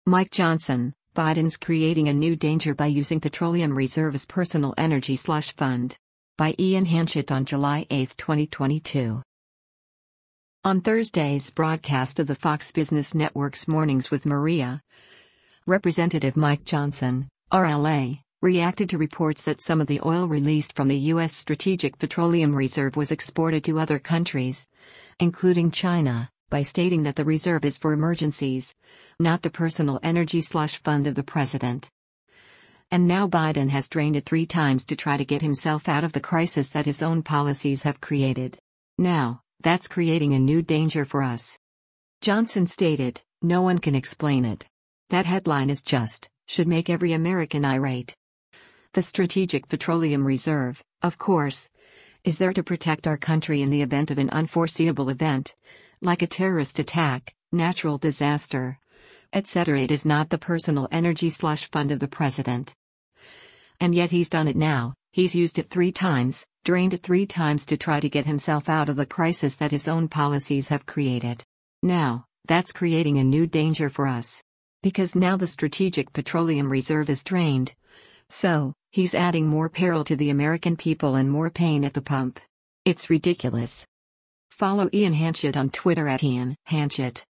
Mike Johnson, Biden's creating a new danger by using petroleum reserve as personal energy slush fund. By Ian Hanchett on July 8, 2022. On Thursday's broadcast of the Fox Business Network's Mornings with Maria, Representative Mike Johnson, RLA, reacted to reports that some of the oil released from the U.S. Strategic Petroleum Reserve was exported to other countries, including China, by stating that the reserve is for emergencies, not the personal energy slush fund of the president. And now Biden has drained it 3 times to try to get himself out of the crisis that his own policies have created. Now, that's creating a new danger for us. Johnson stated, "No one can explain it. That headline is just, should make every American irate." The Strategic Petroleum Reserve, of course, is there to protect our country in the event of an unforeseeable event, like a terrorist attack, natural disaster, etc. It is not the personal energy slush fund of the president. And yet he's done it now. He's used it 3 times, drained it 3 times to try to get himself out of the crisis that his own policies have created. Now, that's creating a new danger for us. Because now the Strategic Petroleum Reserve is drained. So, he's adding more peril to the American people and more pain at the pump. It's ridiculous. Follow Ian Hanchett on Twitter @Ian Hanchett.